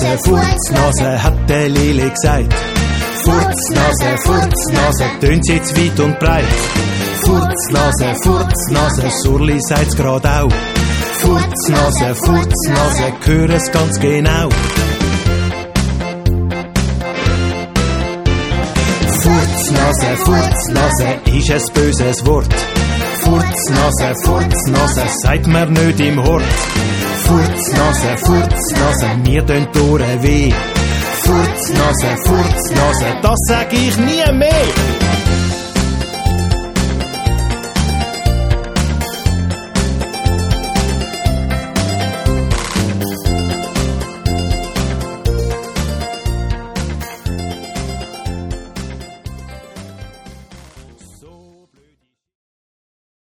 Furznase, hat der Lili gesagt. Furznase, tönt's jetzt weit und breit. Furznase, Surli sagt's grad auch. Furznase, hör es ganz genau. Furznase, ist ein böses Wort. Furznase, sagt mir nicht im Hort. Furznase, mir tun die Ohren weh. Furznase, das sag ich nie mehr.